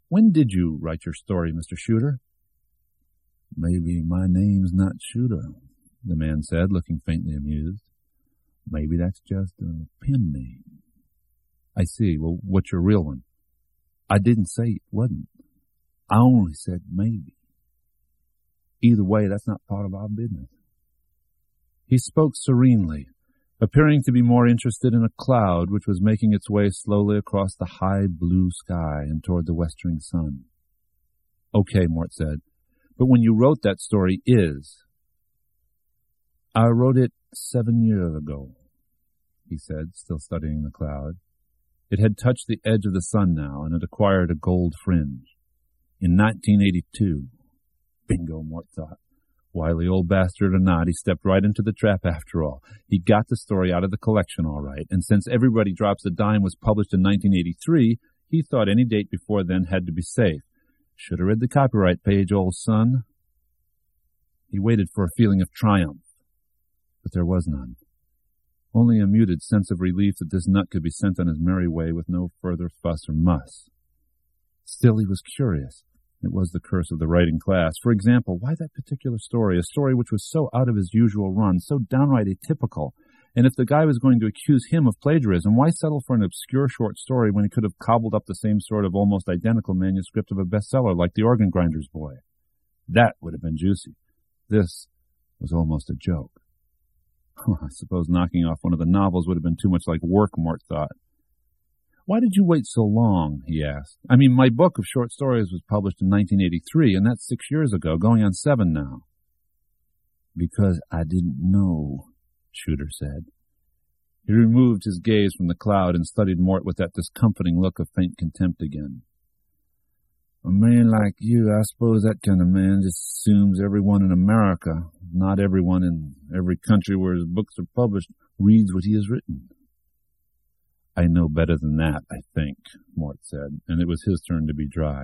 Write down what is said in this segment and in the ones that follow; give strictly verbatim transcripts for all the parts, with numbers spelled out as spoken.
When did you write your story, Mister Shooter? Maybe my name's not Shooter, the man said, looking faintly amused. Maybe that's just a pen name. I see. Well, what's your real one? I didn't say it wasn't. I only said maybe. Either way, that's not part of our business. He spoke serenely, appearing to be more interested in a cloud which was making its way slowly across the high blue sky and toward the westering sun. Okay, Mort said, but when you wrote that story is... I wrote it seven years ago, he said, still studying the cloud. It had touched the edge of the sun now, and had acquired a gold fringe. In nineteen eighty-two. Bingo, Mort thought. Wily old bastard or not, he stepped right into the trap after all. He got the story out of the collection all right, and since Everybody Drops a Dime was published in nineteen eighty-three, he thought any date before then had to be safe. Should have read the copyright page, old son. He waited for a feeling of triumph, but there was none. Only a muted sense of relief that this nut could be sent on his merry way with no further fuss or muss. Still, he was curious. It was the curse of the writing class. For example, why that particular story, a story which was so out of his usual run, so downright atypical? And if the guy was going to accuse him of plagiarism, why settle for an obscure short story when he could have cobbled up the same sort of almost identical manuscript of a bestseller like The Organ Grinder's Boy? That would have been juicy. This was almost a joke. I suppose knocking off one of the novels would have been too much like work, Mort thought. Why did you wait so long, he asked. I mean, my book of short stories was published in nineteen eighty-three, and that's six years ago, going on seven now. Because I didn't know, Shooter said. He removed his gaze from the cloud and studied Mort with that discomfiting look of faint contempt again. A man like you, I suppose that kind of man just assumes everyone in America, not everyone in every country where his books are published, reads what he has written. I know better than that, I think, Mort said, and it was his turn to be dry.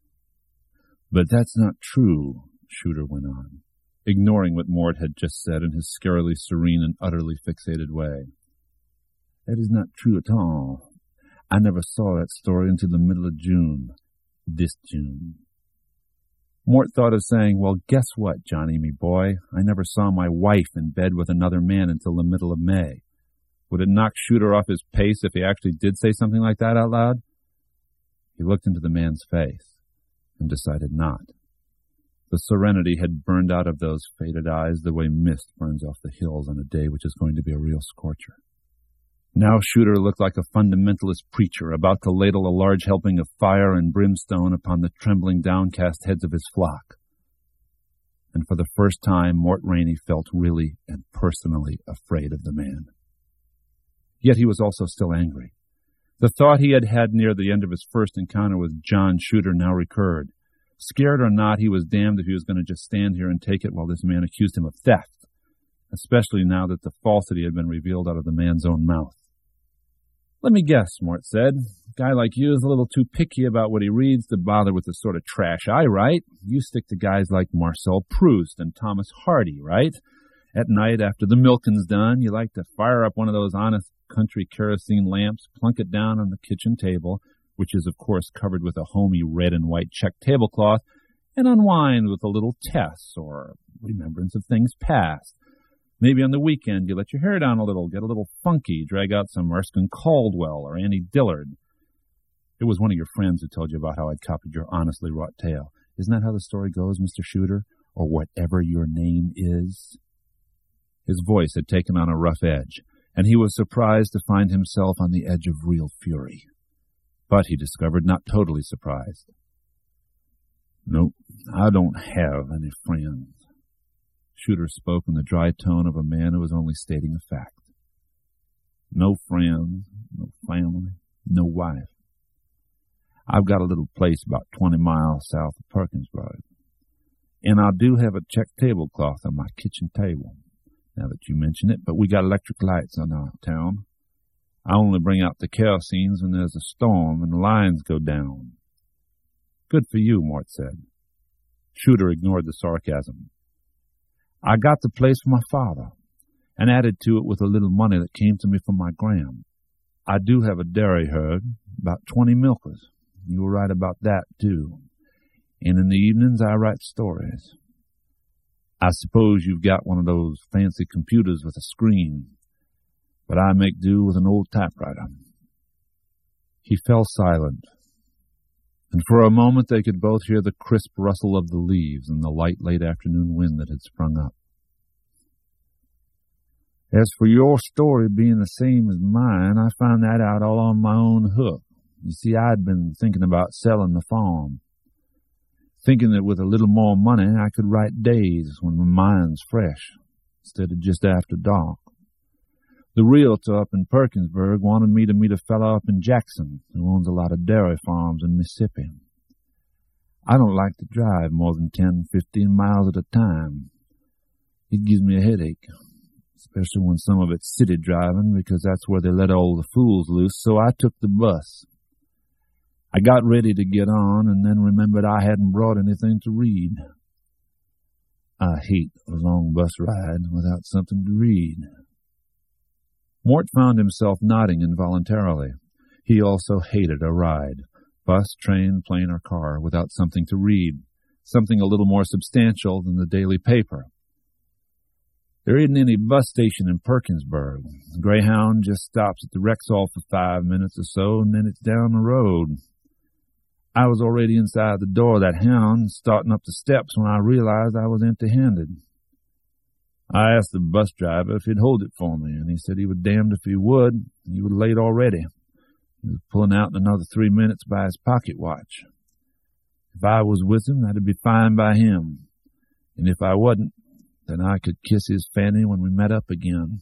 But that's not true, Shooter went on, ignoring what Mort had just said in his scarily serene and utterly fixated way. That is not true at all. I never saw that story until the middle of June. This June. Mort thought of saying, well, guess what, Johnny, me boy? I never saw my wife in bed with another man until the middle of May. Would it knock Shooter off his pace if he actually did say something like that out loud? He looked into the man's face and decided not. The serenity had burned out of those faded eyes the way mist burns off the hills on a day which is going to be a real scorcher. Now Shooter looked like a fundamentalist preacher about to ladle a large helping of fire and brimstone upon the trembling, downcast heads of his flock. And for the first time, Mort Rainey felt really and personally afraid of the man. Yet he was also still angry. The thought he had had near the end of his first encounter with John Shooter now recurred. Scared or not, he was damned if he was going to just stand here and take it while this man accused him of theft, especially now that the falsity had been revealed out of the man's own mouth. Let me guess, Mort said. A guy like you is a little too picky about what he reads to bother with the sort of trash I write. You stick to guys like Marcel Proust and Thomas Hardy, right? At night, after the milking's done, you like to fire up one of those honest country kerosene lamps, plunk it down on the kitchen table, which is, of course, covered with a homey red and white check tablecloth, and unwind with a little Tess or remembrance of things past. Maybe on the weekend you let your hair down a little, get a little funky, drag out some Erskine Caldwell or Annie Dillard. It was one of your friends who told you about how I'd copied your honestly wrought tale. Isn't that how the story goes, Mister Shooter? Or whatever your name is? His voice had taken on a rough edge, and he was surprised to find himself on the edge of real fury. But, he discovered, not totally surprised. Nope, I don't have any friends. Shooter spoke in the dry tone of a man who was only stating a fact. No friends, no family, no wife. I've got a little place about twenty miles south of Perkinsburg, and I do have a check tablecloth on my kitchen table, now that you mention it, but we got electric lights in our town. I only bring out the kerosenes when there's a storm and the lines go down. Good for you, Mort said. Shooter ignored the sarcasm. I got the place for my father, and added to it with a little money that came to me from my gram. I do have a dairy herd, about twenty milkers. You were right about that, too. And in the evenings, I write stories. I suppose you've got one of those fancy computers with a screen, but I make do with an old typewriter." He fell silent, and for a moment they could both hear the crisp rustle of the leaves and the light late afternoon wind that had sprung up. "As for your story being the same as mine, I found that out all on my own hook. You see, I'd been thinking about selling the farm, thinking that with a little more money I could write days when my mind's fresh, instead of just after dark. The realtor up in Perkinsburg wanted me to meet a fellow up in Jackson who owns a lot of dairy farms in Mississippi. I don't like to drive more than ten, fifteen miles at a time. It gives me a headache, especially when some of it's city driving, because that's where they let all the fools loose, so I took the bus. I got ready to get on and then remembered I hadn't brought anything to read. I hate a long bus ride without something to read." Mort found himself nodding involuntarily. He also hated a ride, bus, train, plane, or car, without something to read, something a little more substantial than the daily paper. "There isn't any bus station in Perkinsburg. The Greyhound just stops at the Rexall for five minutes or so, and then it's down the road. I was already inside the door of that hound, starting up the steps when I realized I was empty-handed. I asked the bus driver if he'd hold it for me, and he said he was damned if he would. He was late already. He was pulling out in another three minutes by his pocket watch. If I was with him, that'd be fine by him, and if I wasn't, then I could kiss his fanny when we met up again."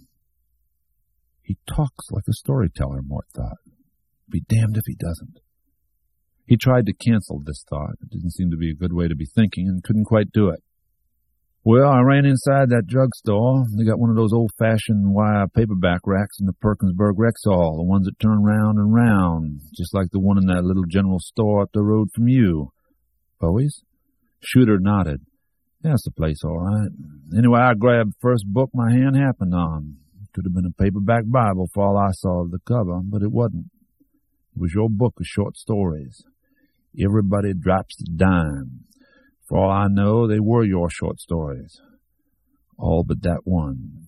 He talks like a storyteller, Mort thought. Be damned if he doesn't. He tried to cancel this thought. It didn't seem to be a good way to be thinking, and couldn't quite do it. "Well, I ran inside that drugstore. They got one of those old-fashioned wire paperback racks in the Perkinsburg Rexall, the ones that turn round and round, just like the one in that little general store up the road from you." "Bowie's?" Shooter nodded. "That's the place, all right. Anyway, I grabbed the first book my hand happened on. It could have been a paperback Bible for all I saw of the cover, but it wasn't. It was your book of short stories. Everybody Drops a Dime. For all I know, they were your short stories. All but that one."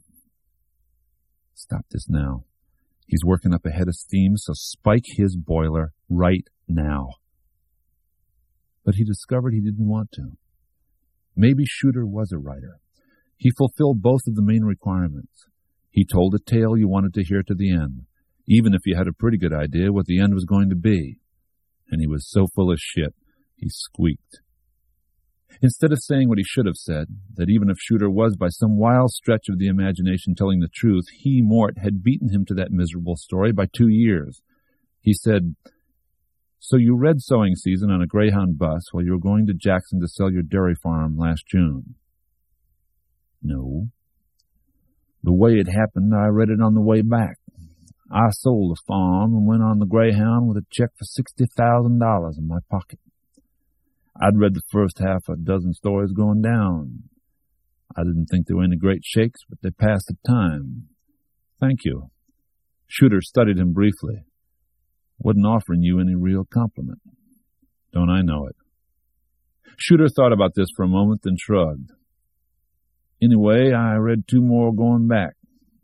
Stop this now. He's working up a head of steam, so spike his boiler right now. But he discovered he didn't want to. Maybe Shooter was a writer. He fulfilled both of the main requirements. He told a tale you wanted to hear to the end, even if you had a pretty good idea what the end was going to be. And he was so full of shit, he squeaked. Instead of saying what he should have said, that even if Shooter was by some wild stretch of the imagination telling the truth, he, Mort, had beaten him to that miserable story by two years. He said, "So you read Sowing Season on a Greyhound bus while you were going to Jackson to sell your dairy farm last June?" "No. The way it happened, I read it on the way back. I sold the farm and went on the Greyhound with a check for sixty thousand dollars in my pocket. I'd read the first half of a dozen stories going down. I didn't think they were any great shakes, but they passed the time." "Thank you." Shooter studied him briefly. "Wasn't offering you any real compliment." "Don't I know it?" Shooter thought about this for a moment, then shrugged. "Anyway, I read two more going back.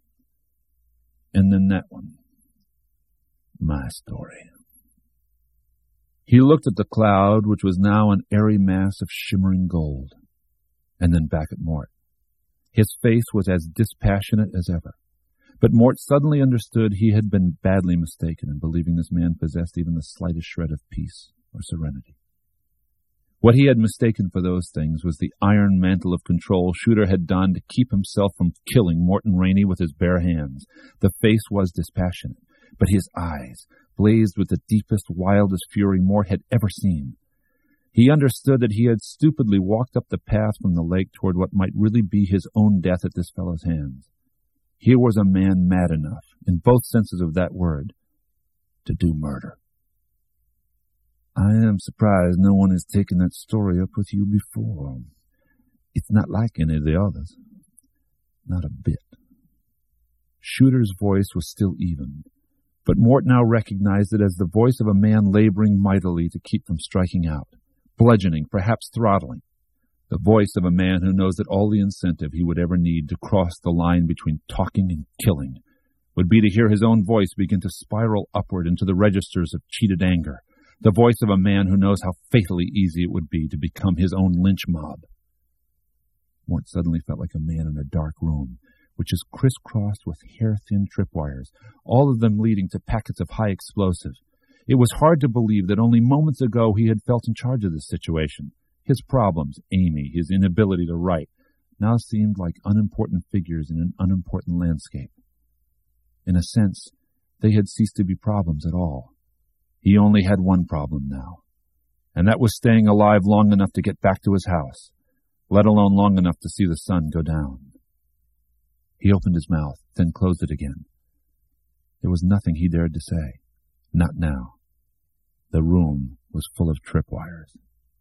And then that one. My story." He looked at the cloud, which was now an airy mass of shimmering gold, and then back at Mort. His face was as dispassionate as ever. But Mort suddenly understood he had been badly mistaken in believing this man possessed even the slightest shred of peace or serenity. What he had mistaken for those things was the iron mantle of control Shooter had donned to keep himself from killing Morton Rainey with his bare hands. The face was dispassionate, but his eyes blazed with the deepest, wildest fury Mort had ever seen. He understood that he had stupidly walked up the path from the lake toward what might really be his own death at this fellow's hands. Here was a man mad enough, in both senses of that word, to do murder. "I am surprised no one has taken that story up with you before. It's not like any of the others. Not a bit." Shooter's voice was still even, But Mort now recognized it as the voice of a man laboring mightily to keep from striking out, bludgeoning, perhaps throttling. The voice of a man who knows that all the incentive he would ever need to cross the line between talking and killing would be to hear his own voice begin to spiral upward into the registers of cheated anger, the voice of a man who knows how fatally easy it would be to become his own lynch mob. Mort suddenly felt like a man in a dark room, which is crisscrossed with hair-thin tripwires, all of them leading to packets of high explosive. It was hard to believe that only moments ago he had felt in charge of this situation. His problems, Amy, his inability to write, now seemed like unimportant figures in an unimportant landscape. In a sense, they had ceased to be problems at all. He only had one problem now, and that was staying alive long enough to get back to his house, let alone long enough to see the sun go down. He opened his mouth, then closed it again. There was nothing he dared to say. Not now. The room was full of tripwires.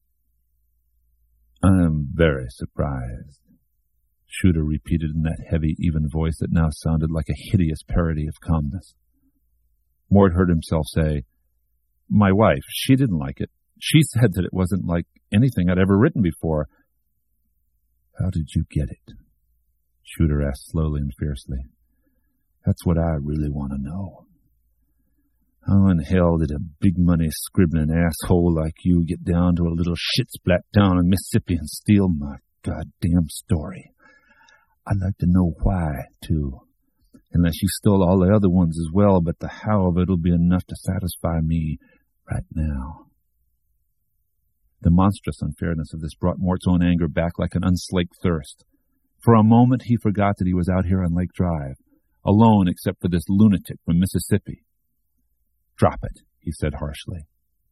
"I am very surprised," Shooter repeated in that heavy, even voice that now sounded like a hideous parody of calmness. Mort heard himself say, "My wife, she didn't like it. She said that it wasn't like anything I'd ever written before." "How did you get it?" Shooter asked slowly and fiercely. "That's what I really want to know. How in hell did a big-money scribbling asshole like you get down to a little shit-splat town in Mississippi and steal my goddamn story? I'd like to know why, too. Unless you stole all the other ones as well, but the how of it'll be enough to satisfy me right now." The monstrous unfairness of this brought Mort's own anger back like an unslaked thirst. For a moment he forgot that he was out here on Lake Drive, alone except for this lunatic from Mississippi. "Drop it," he said harshly.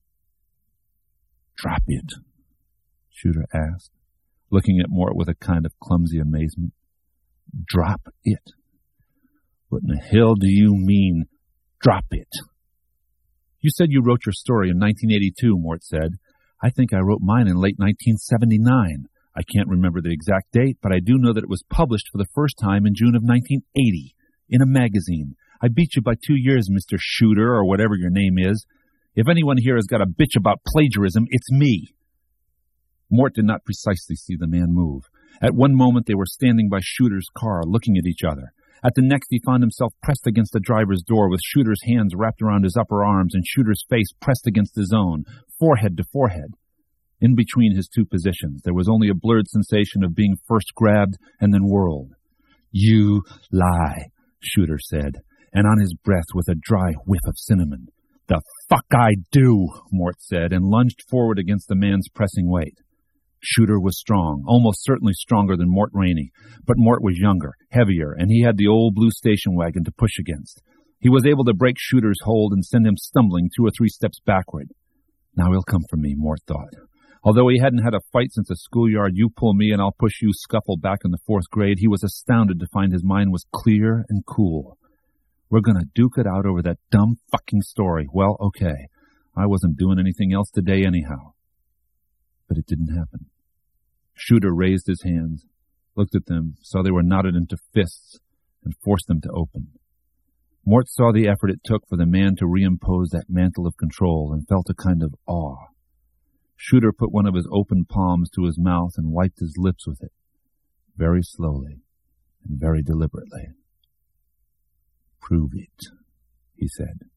"Drop it?" Shooter asked, looking at Mort with a kind of clumsy amazement. "Drop it? What in the hell do you mean, drop it?" "You said you wrote your story in nineteen eighty-two, Mort said. "I think I wrote mine in late nineteen seventy-nine. I can't remember the exact date, but I do know that it was published for the first time in June of nineteen eighty, in a magazine. I beat you by two years, Mister Shooter, or whatever your name is. If anyone here has got a bitch about plagiarism, it's me." Mort did not precisely see the man move. At one moment they were standing by Shooter's car, looking at each other. At the next he found himself pressed against the driver's door, with Shooter's hands wrapped around his upper arms and Shooter's face pressed against his own, forehead to forehead. In between his two positions, there was only a blurred sensation of being first grabbed and then whirled. "You lie," Shooter said, and on his breath with a dry whiff of cinnamon. "The fuck I do," Mort said, and lunged forward against the man's pressing weight. Shooter was strong, almost certainly stronger than Mort Rainey, but Mort was younger, heavier, and he had the old blue station wagon to push against. He was able to break Shooter's hold and send him stumbling two or three steps backward. Now he'll come for me, Mort thought. Although he hadn't had a fight since a schoolyard "you pull me and I'll push you" scuffle back in the fourth grade, he was astounded to find his mind was clear and cool. We're going to duke it out over that dumb fucking story. Well, okay. I wasn't doing anything else today anyhow. But it didn't happen. Shooter raised his hands, looked at them, saw they were knotted into fists, and forced them to open. Mort saw the effort it took for the man to reimpose that mantle of control and felt a kind of awe. Shooter put one of his open palms to his mouth and wiped his lips with it, very slowly and very deliberately. "Prove it," he said.